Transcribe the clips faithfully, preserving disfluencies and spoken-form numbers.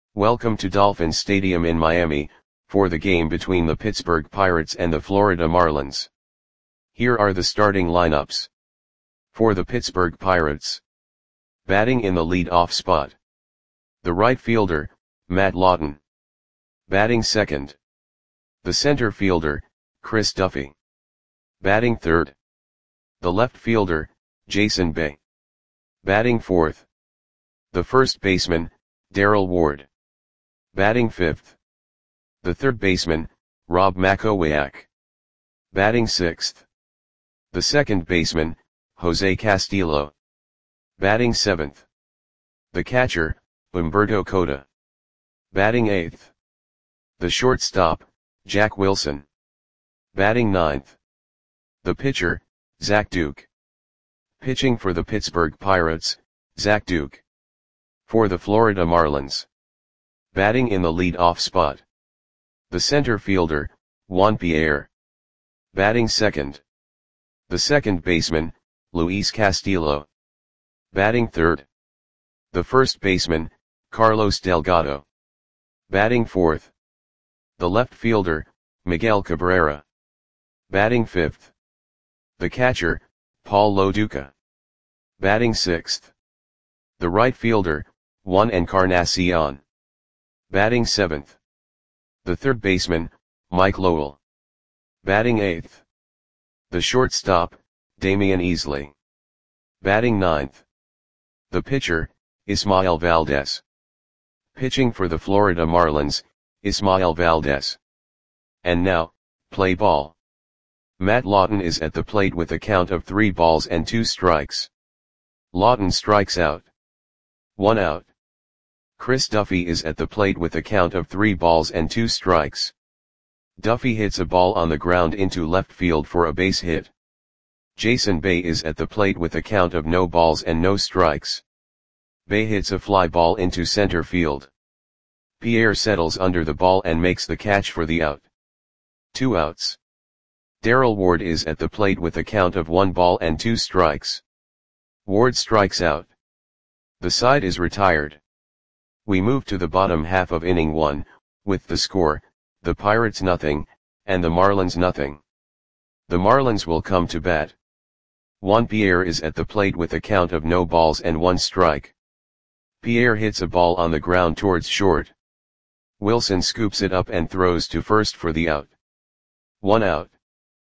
Welcome to Dolphins Stadium in Miami, for the game between the Pittsburgh Pirates and the Florida Marlins. Here are the starting lineups. For the Pittsburgh Pirates. Batting in the lead-off spot. The right fielder, Matt Lawton. Batting second. The center fielder, Chris Duffy. Batting third. The left fielder, Jason Bay. Batting fourth. The first baseman, Darrell Ward. Batting fifth. The third baseman, Rob Makowiak. Batting sixth. The second baseman, Jose Castillo. Batting seventh. The catcher, Humberto Cota. Batting eighth. The shortstop, Jack Wilson. Batting ninth. The pitcher, Zach Duke. Pitching for the Pittsburgh Pirates, Zach Duke. For the Florida Marlins. Batting in the lead-off spot. The center fielder, Juan Pierre. Batting second. The second baseman, Luis Castillo. Batting third. The first baseman, Carlos Delgado. Batting fourth. The left fielder, Miguel Cabrera. Batting fifth. The catcher, Paul Lo Duca. Batting sixth. The right fielder, Juan Encarnacion. Batting seventh. The third baseman, Mike Lowell. Batting eighth. The shortstop, Damian Easley. Batting ninth. The pitcher, Ismael Valdez. Pitching for the Florida Marlins, Ismael Valdez. And now, play ball. Matt Lawton is at the plate with a count of three balls and two strikes. Lawton strikes out. One out. Chris Duffy is at the plate with a count of three balls and two strikes. Duffy hits a ball on the ground into left field for a base hit. Jason Bay is at the plate with a count of no balls and no strikes. Bay hits a fly ball into center field. Pierre settles under the ball and makes the catch for the out. Two outs. Darrell Ward is at the plate with a count of one ball and two strikes. Ward strikes out. The side is retired. We move to the bottom half of inning one, with the score, the Pirates nothing, and the Marlins nothing. The Marlins will come to bat. Juan Pierre is at the plate with a count of no balls and one strike. Pierre hits a ball on the ground towards short. Wilson scoops it up and throws to first for the out. One out.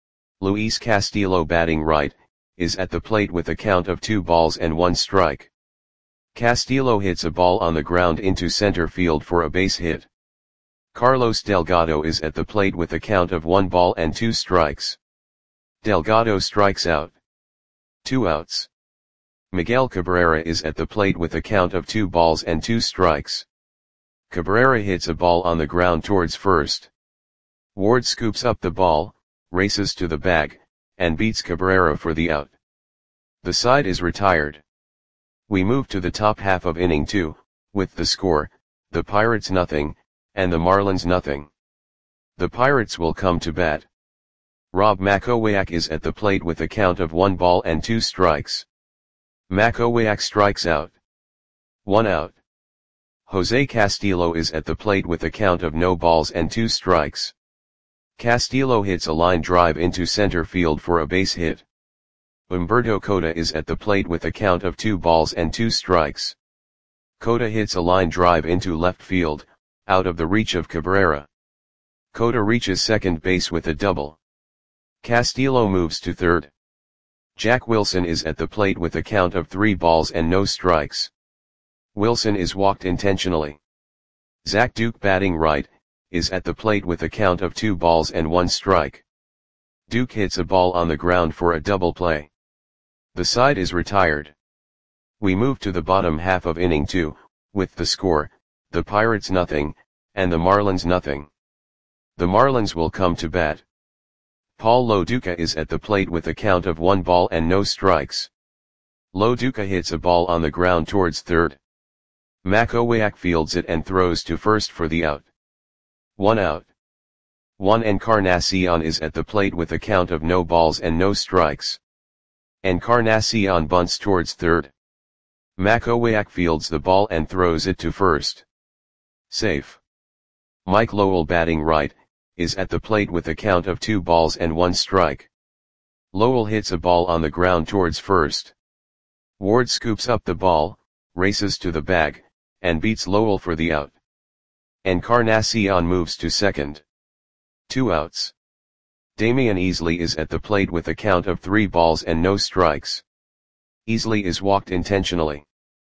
Luis Castillo, batting right, is at the plate with a count of two balls and one strike. Castillo hits a ball on the ground into center field for a base hit. Carlos Delgado is at the plate with a count of one ball and two strikes. Delgado strikes out. Two outs. Miguel Cabrera is at the plate with a count of two balls and two strikes. Cabrera hits a ball on the ground towards first. Ward scoops up the ball, races to the bag, and beats Cabrera for the out. The side is retired. We move to the top half of inning two, with the score, the Pirates nothing, and the Marlins nothing. The Pirates will come to bat. Rob Makowiak is at the plate with a count of one ball and two strikes. Makowiak strikes out. One out. Jose Castillo is at the plate with a count of no balls and two strikes. Castillo hits a line drive into center field for a base hit. Humberto Cota is at the plate with a count of two balls and two strikes. Cota hits a line drive into left field, out of the reach of Cabrera. Cota reaches second base with a double. Castillo moves to third. Jack Wilson is at the plate with a count of three balls and no strikes. Wilson is walked intentionally. Zach Duke, batting right, is at the plate with a count of two balls and one strike. Duke hits a ball on the ground for a double play. The side is retired. We move to the bottom half of inning two, with the score, the Pirates nothing, and the Marlins nothing. The Marlins will come to bat. Paul Lo Duca is at the plate with a count of one ball and no strikes. Lo Duca hits a ball on the ground towards third. Makowiak fields it and throws to first for the out. One out. Juan Encarnacion is at the plate with a count of no balls and no strikes. Encarnacion bunts towards third. Makowiak fields the ball and throws it to first. Safe. Mike Lowell batting right, is at the plate with a count of two balls and one strike. Lowell hits a ball on the ground towards first. Ward scoops up the ball, races to the bag, and beats Lowell for the out. Encarnacion moves to second. Two outs. Damian Easley is at the plate with a count of three balls and no strikes. Easley is walked intentionally.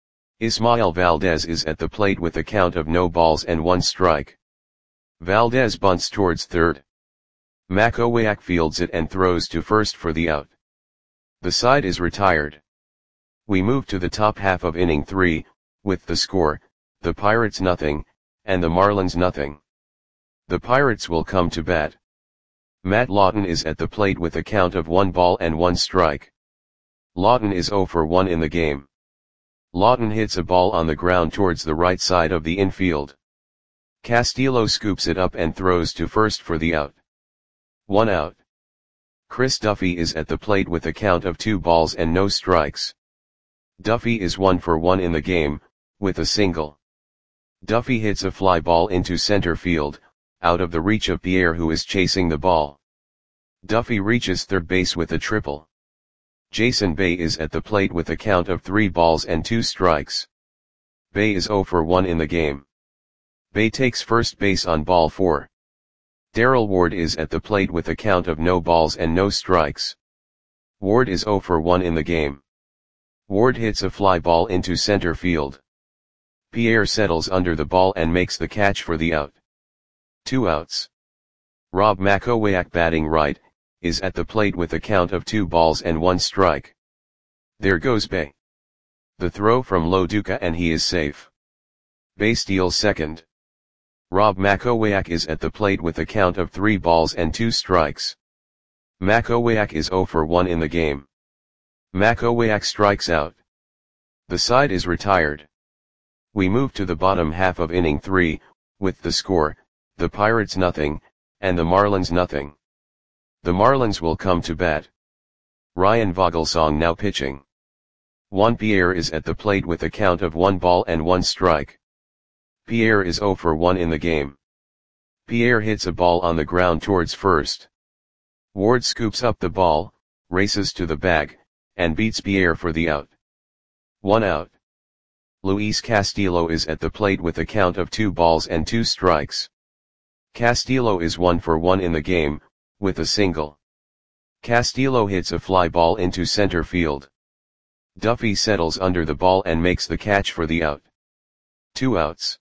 Ismael Valdez is at the plate with a count of no balls and one strike. Valdez bunts towards third. Makowiak fields it and throws to first for the out. The side is retired. We move to the top half of inning three, with the score, the Pirates nothing, and the Marlins nothing. The Pirates will come to bat. Matt Lawton is at the plate with a count of one ball and one strike. Lawton is zero for one in the game. Lawton hits a ball on the ground towards the right side of the infield. Castillo scoops it up and throws to first for the out. One out. Chris Duffy is at the plate with a count of two balls and no strikes. Duffy is one for one in the game, with a single. Duffy hits a fly ball into center field, out of the reach of Pierre who is chasing the ball. Duffy reaches third base with a triple. Jason Bay is at the plate with a count of three balls and two strikes. Bay is zero for one in the game. Bay takes first base on ball four. Darrell Ward is at the plate with a count of no balls and no strikes. Ward is zero for one in the game. Ward hits a fly ball into center field. Pierre settles under the ball and makes the catch for the out. Two outs. Rob Makowiak batting right, is at the plate with a count of two balls and one strike. There goes Bay. The throw from Lo Duca and he is safe. Bay steals second. Rob Makowiak is at the plate with a count of three balls and two strikes. Makowiak is zero for one in the game. Makowiak strikes out. The side is retired. We move to the bottom half of inning three, with the score, the Pirates nothing, and the Marlins nothing. The Marlins will come to bat. Ryan Vogelsong now pitching. Juan Pierre is at the plate with a count of one ball and one strike. Pierre is zero for one in the game. Pierre hits a ball on the ground towards first. Ward scoops up the ball, races to the bag, and beats Pierre for the out. One out. Luis Castillo is at the plate with a count of two balls and two strikes. Castillo is one for one in the game, with a single. Castillo hits a fly ball into center field. Duffy settles under the ball and makes the catch for the out. Two outs.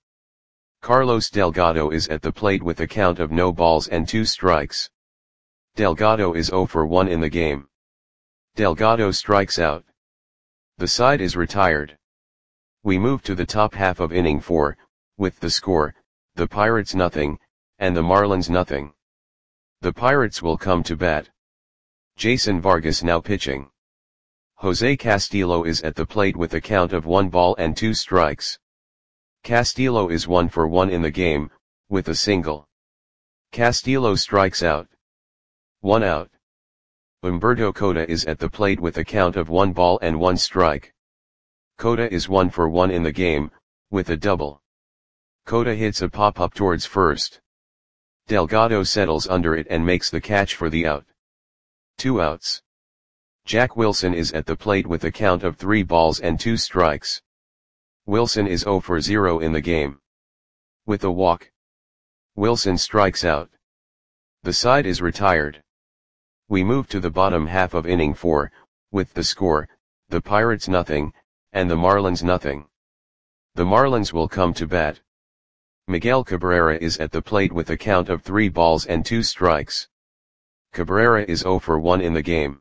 Carlos Delgado is at the plate with a count of no balls and two strikes. Delgado is zero for one in the game. Delgado strikes out. The side is retired. We move to the top half of inning four, with the score, the Pirates nothing, and the Marlins nothing. The Pirates will come to bat. Jason Vargas now pitching. Jose Castillo is at the plate with a count of one ball and two strikes. Castillo is one for one in the game, with a single. Castillo strikes out. One out. Humberto Cota is at the plate with a count of one ball and one strike. Cota is one for one in the game, with a double. Cota hits a pop-up towards first. Delgado settles under it and makes the catch for the out. Two outs. Jack Wilson is at the plate with a count of three balls and two strikes. Wilson is zero for zero in the game. With a walk. Wilson strikes out. The side is retired. We move to the bottom half of inning four, with the score, the Pirates nothing, and the Marlins nothing. The Marlins will come to bat. Miguel Cabrera is at the plate with a count of three balls and two strikes. Cabrera is zero for one in the game.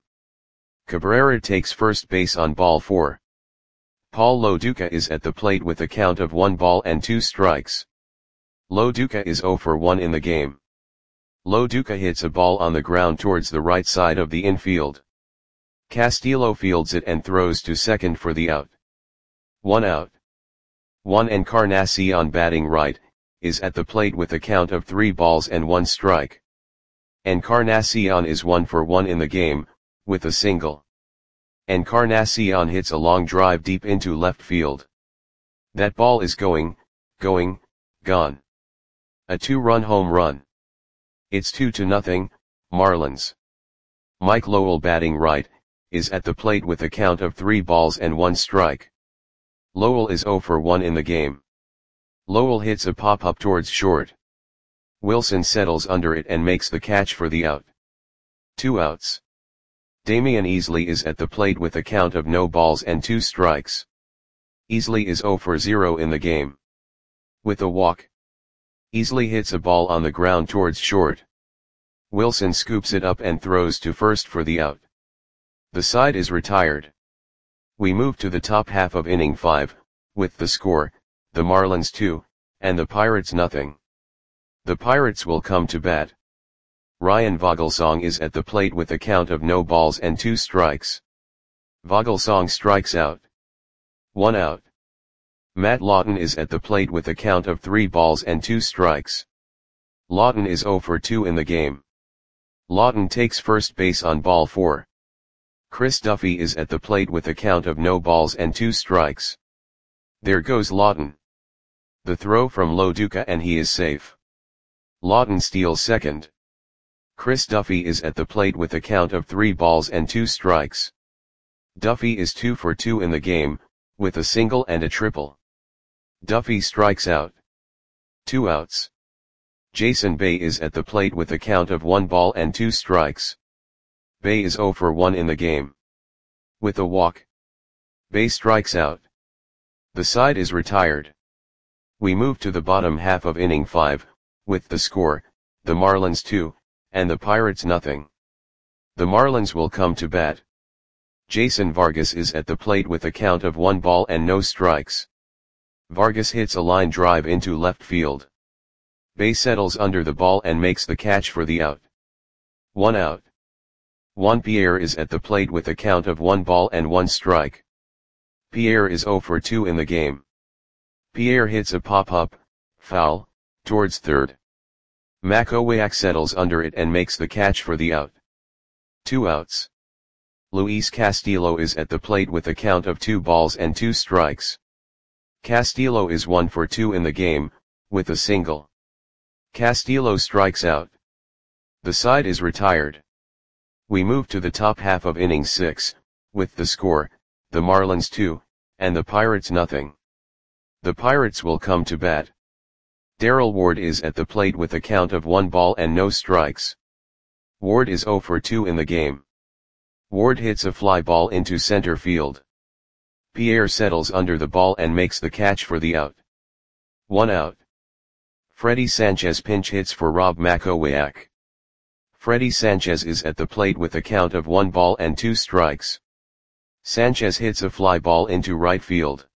Cabrera takes first base on ball four. Paul Lo Duca is at the plate with a count of one ball and two strikes. Lo Duca is zero for one in the game. Lo Duca hits a ball on the ground towards the right side of the infield. Castillo fields it and throws to second for the out. One out. Juan Encarnacion batting right, is at the plate with a count of three balls and one strike. Encarnacion is one for one in the game, with a single. Encarnacion hits a long drive deep into left field. That ball is going, going, gone. A two-run home run. It's two to nothing, Marlins. Mike Lowell, batting right, is at the plate with a count of three balls and one strike. Lowell is oh for one in the game. Lowell hits a pop-up towards short. Wilson settles under it and makes the catch for the out. Two outs. Damian Easley is at the plate with a count of no balls and two strikes. Easley is oh for zero in the game. With a walk. Easley hits a ball on the ground towards short. Wilson scoops it up and throws to first for the out. The side is retired. We move to the top half of inning five, with the score, the Marlins two, and the Pirates nothing. The Pirates will come to bat. Ryan Vogelsong is at the plate with a count of no balls and two strikes. Vogelsong strikes out. One out. Matt Lawton is at the plate with a count of three balls and two strikes. Lawton is oh for two in the game. Lawton takes first base on ball four. Chris Duffy is at the plate with a count of no balls and two strikes. There goes Lawton. The throw from Lo Duca and he is safe. Lawton steals second. Chris Duffy is at the plate with a count of three balls and two strikes. Duffy is two for two in the game, with a single and a triple. Duffy strikes out. Two outs. Jason Bay is at the plate with a count of one ball and two strikes. Bay is oh for one in the game. With a walk. Bay strikes out. The side is retired. We move to the bottom half of inning five, with the score, the Marlins two, and the Pirates nothing. The Marlins will come to bat. Jason Vargas is at the plate with a count of one ball and no strikes. Vargas hits a line drive into left field. Bay settles under the ball and makes the catch for the out. One out. Juan Pierre is at the plate with a count of one ball and one strike. Pierre is oh for two in the game. Pierre hits a pop-up, foul, towards third. Makowiak settles under it and makes the catch for the out. Two outs. Luis Castillo is at the plate with a count of two balls and two strikes. Castillo is one for two in the game, with a single. Castillo strikes out. The side is retired. We move to the top half of inning six, with the score, the Marlins two, and the Pirates nothing. The Pirates will come to bat. Darrell Ward is at the plate with a count of one ball and no strikes. Ward is oh for two in the game. Ward hits a fly ball into center field. Pierre settles under the ball and makes the catch for the out. One out. Freddie Sanchez pinch hits for Rob Makowiak. Freddie Sanchez is at the plate with a count of one ball and two strikes. Sanchez hits a fly ball into right field.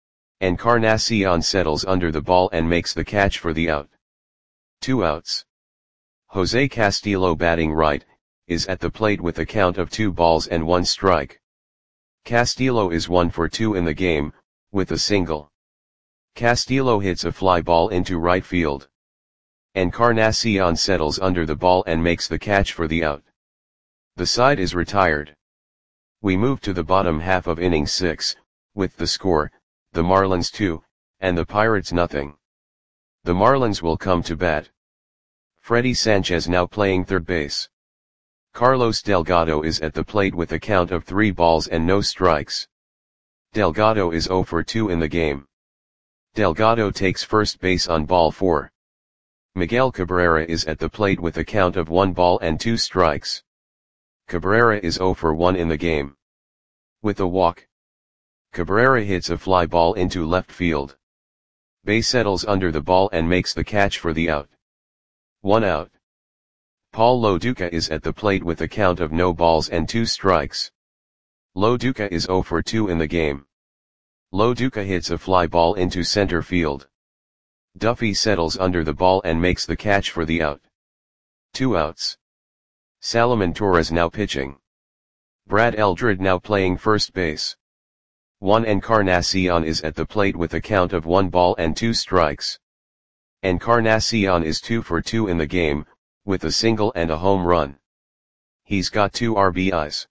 Encarnacion settles under the ball and makes the catch for the out. Two outs. Jose Castillo, batting right, is at the plate with a count of two balls and one strike. Castillo is one for two in the game, with a single. Castillo hits a fly ball into right field. Encarnacion settles under the ball and makes the catch for the out. The side is retired. We move to the bottom half of inning six, with the score, the Marlins two, and the Pirates nothing. The Marlins will come to bat. Freddie Sanchez now playing third base. Carlos Delgado is at the plate with a count of three balls and no strikes. Delgado is oh for two in the game. Delgado takes first base on ball four. Miguel Cabrera is at the plate with a count of one ball and two strikes. Cabrera is oh for one in the game. With a walk. Cabrera hits a fly ball into left field. Bay settles under the ball and makes the catch for the out. One out. Paul Lo Duca is at the plate with a count of no balls and two strikes. Lo Duca is oh for two in the game. Lo Duca hits a fly ball into center field. Duffy settles under the ball and makes the catch for the out. Two outs. Salomon Torres now pitching. Brad Eldred now playing first base. Juan Encarnacion is at the plate with a count of one ball and two strikes. Encarnacion is two for two in the game, with a single and a home run. He's got two R B Is.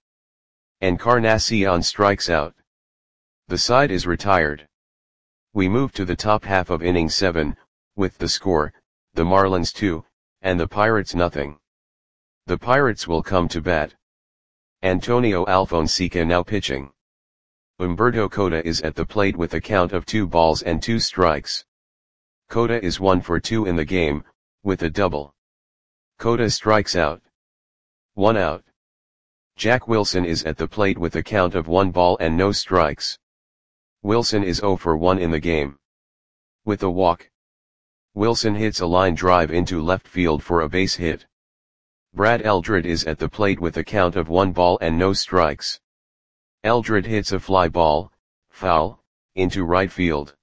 Encarnacion strikes out. The side is retired. We move to the top half of inning seven, With the score, the Marlins two, and the Pirates nothing. The Pirates will come to bat. Antonio Alfonseca now pitching. Humberto Cota is at the plate with a count of two balls and two strikes. Cota is one for two in the game, with a double. Cota strikes out. One out. Jack Wilson is at the plate with a count of one ball and no strikes. Wilson is zero for one in the game. With a walk. Wilson hits a line drive into left field for a base hit. Brad Eldred is at the plate with a count of one ball and no strikes. Eldred hits a fly ball, foul, into right field.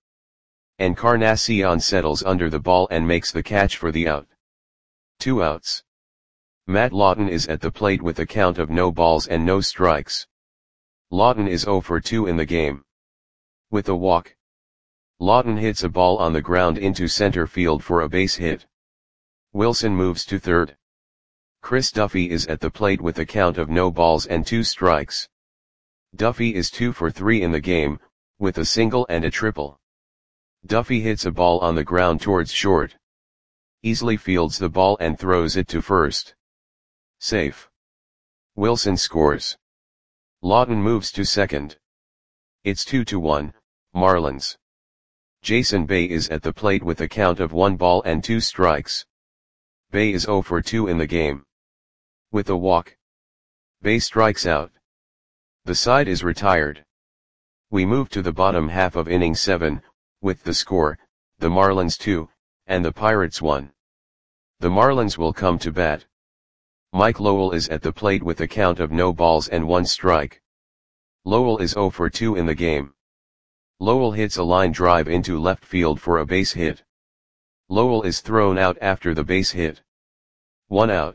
Encarnacion settles under the ball and makes the catch for the out. Two outs. Matt Lawton is at the plate with a count of no balls and no strikes. Lawton is zero for two in the game. With a walk. Lawton hits a ball on the ground into center field for a base hit. Wilson moves to third. Chris Duffy is at the plate with a count of no balls and two strikes. Duffy is two for three in the game, with a single and a triple. Duffy hits a ball on the ground towards short. Easily fields the ball and throws it to first. Safe. Wilson scores. Lawton moves to second. It's two to one, Marlins. Jason Bay is at the plate with a count of one ball and two strikes. Bay is zero for two in the game. With a walk. Bay strikes out. The side is retired. We move to the bottom half of inning seven, with the score, the Marlins two, and the Pirates one. The Marlins will come to bat. Mike Lowell is at the plate with a count of no balls and one strike. Lowell is zero for two in the game. Lowell hits a line drive into left field for a base hit. Lowell is thrown out after the base hit. One out.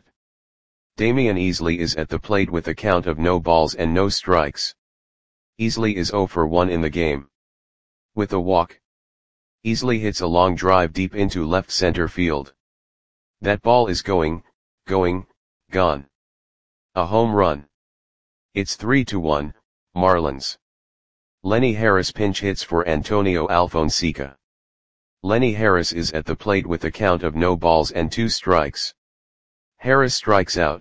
Damian Easley is at the plate with a count of no balls and no strikes. Easley is zero for one in the game. With a walk. Easley hits a long drive deep into left center field. That ball is going, going, gone. A home run. It's three to one, Marlins. Lenny Harris pinch hits for Antonio Alfonseca. Lenny Harris is at the plate with a count of no balls and two strikes. Harris strikes out.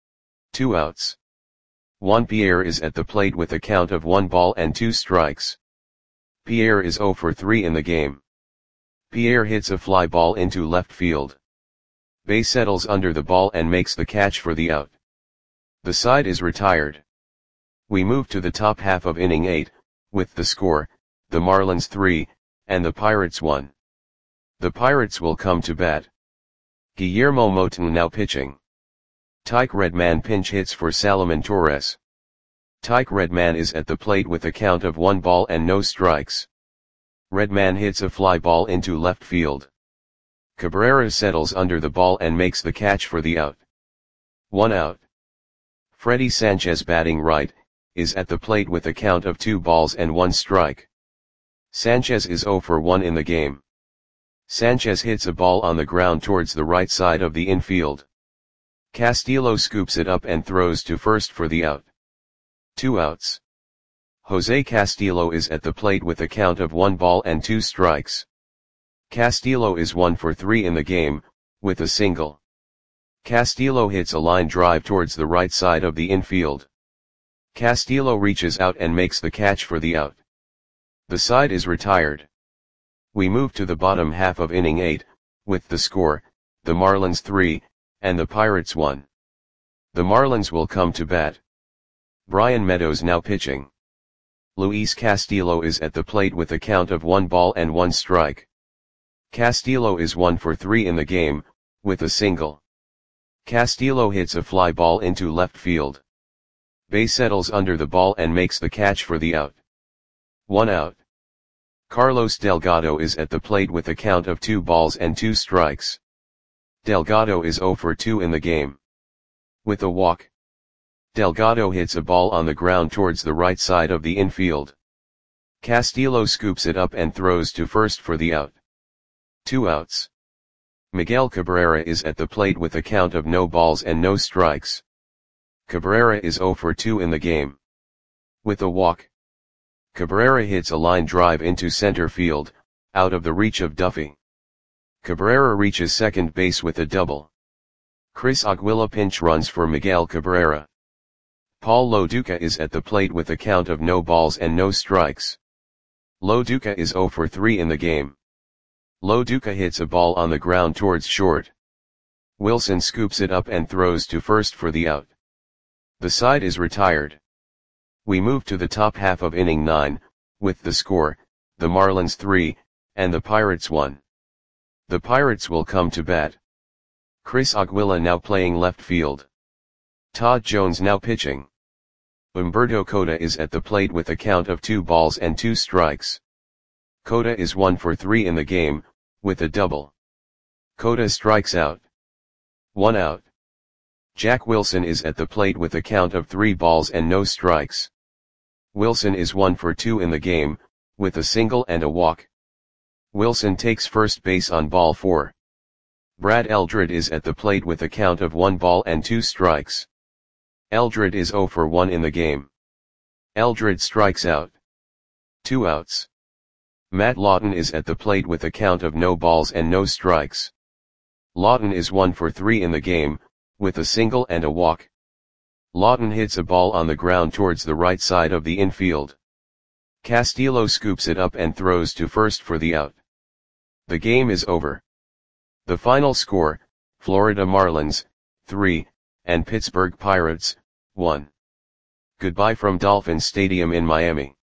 Two outs. Juan Pierre is at the plate with a count of one ball and two strikes. Pierre is zero for three in the game. Pierre hits a fly ball into left field. Bay settles under the ball and makes the catch for the out. The side is retired. We move to the top half of inning eight, with the score, the Marlins three, and the Pirates one. The Pirates will come to bat. Guillermo Moton now pitching. Tyke Redman pinch hits for Salomon Torres. Tyke Redman is at the plate with a count of one ball and no strikes. Redman hits a fly ball into left field. Cabrera settles under the ball and makes the catch for the out. One out. Freddie Sanchez batting right, is at the plate with a count of two balls and one strike. Sanchez is zero for one in the game. Sanchez hits a ball on the ground towards the right side of the infield. Castillo scoops it up and throws to first for the out. Two outs. Jose Castillo is at the plate with a count of one ball and two strikes. Castillo is one for three in the game, with a single. Castillo hits a line drive towards the right side of the infield. Castillo reaches out and makes the catch for the out. The side is retired. We move to the bottom half of inning eight, with the score, the Marlins three, and the Pirates one. The Marlins will come to bat. Brian Meadows now pitching. Luis Castillo is at the plate with a count of one ball and one strike. Castillo is one for three in the game, with a single. Castillo hits a fly ball into left field. Bay settles under the ball and makes the catch for the out. One out. Carlos Delgado is at the plate with a count of two balls and two strikes. Delgado is zero for two in the game. With a walk. Delgado hits a ball on the ground towards the right side of the infield. Castillo scoops it up and throws to first for the out. Two outs. Miguel Cabrera is at the plate with a count of no balls and no strikes. Cabrera is zero for two in the game. With a walk. Cabrera hits a line drive into center field, out of the reach of Duffy. Cabrera reaches second base with a double. Chris Aguila pinch runs for Miguel Cabrera. Paul Loduca is at the plate with a count of no balls and no strikes. Loduca is zero for three in the game. Loduca hits a ball on the ground towards short. Wilson scoops it up and throws to first for the out. The side is retired. We move to the top half of inning nine, with the score, the Marlins three, and the Pirates one. The Pirates will come to bat. Chris Aguila now playing left field. Todd Jones now pitching. Humberto Cota is at the plate with a count of two balls and two strikes. Cota is one for three in the game, with a double. Cota strikes out. One out. Jack Wilson is at the plate with a count of three balls and no strikes. Wilson is one for two in the game, with a single and a walk. Wilson takes first base on ball four. Brad Eldred is at the plate with a count of one ball and two strikes. Eldred is zero for one in the game. Eldred strikes out. Two outs. Matt Lawton is at the plate with a count of no balls and no strikes. Lawton is one for three in the game, with a single and a walk. Lawton hits a ball on the ground towards the right side of the infield. Castillo scoops it up and throws to first for the out. The game is over. The final score, Florida Marlins, three, and Pittsburgh Pirates, one. Goodbye from Dolphin Stadium in Miami.